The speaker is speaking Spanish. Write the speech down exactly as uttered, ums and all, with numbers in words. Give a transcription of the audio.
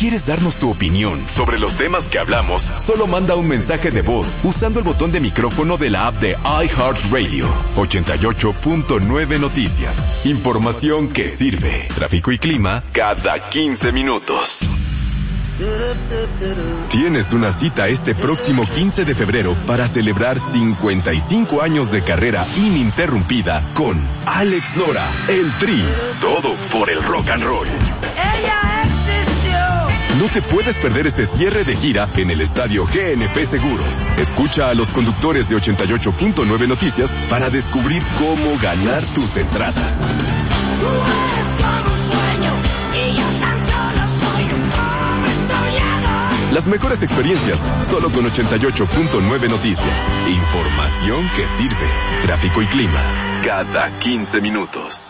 quieres darnos tu opinión sobre los temas que hablamos, solo manda un mensaje de voz usando el botón de micrófono de la app de iHeartRadio. ochenta y ocho punto nueve Noticias. Información que sirve. Tráfico y clima cada quince minutos. Tienes una cita este próximo quince de febrero para celebrar cincuenta y cinco años de carrera ininterrumpida con Alex Lora, el Tri. Todo por el rock and roll. Ella existió. No te puedes perder este cierre de gira en el estadio G N P Seguros. Escucha a los conductores de ochenta y ocho punto nueve Noticias para descubrir cómo ganar tus entradas. Tú eres como un sueño y yo tan solo soy un pobre soñador. Las mejores experiencias solo con ochenta y ocho punto nueve Noticias. Información que sirve. Tráfico y clima cada quince minutos.